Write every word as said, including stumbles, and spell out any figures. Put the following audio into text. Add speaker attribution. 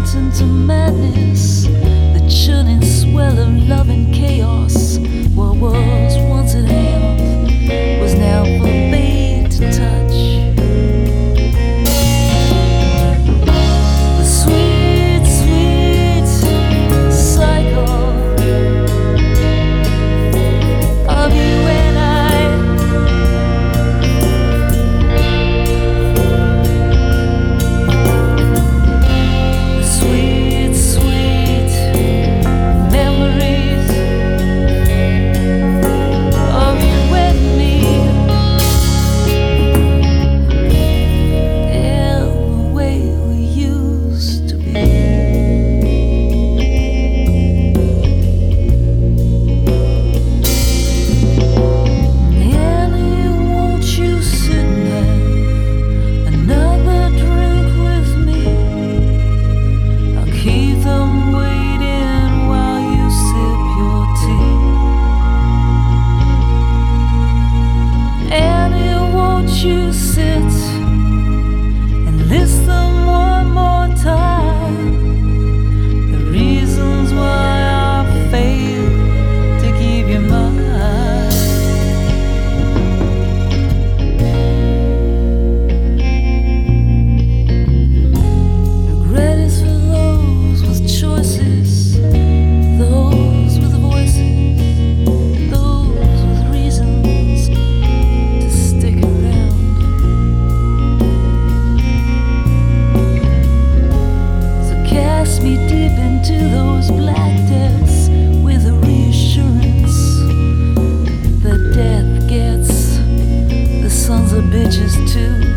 Speaker 1: went into madness, the churning swell of love and chaos. What was once at hand was now forbade to touch. The sweet, sweet cycle of you and I, the sweet, sweet memories of you and me, and the way we used to be. Annie, won't you sit and have another drink with me? I'll keep them waiting while you sip your tea. Annie, won't you sit and list them one more time? The reasons why I failed to keep you mine. Regret is for those with choices, those with voices, those with reasons to stick around. So cast me deep into those black depths with a reassurance that death gets the sons of bitches too.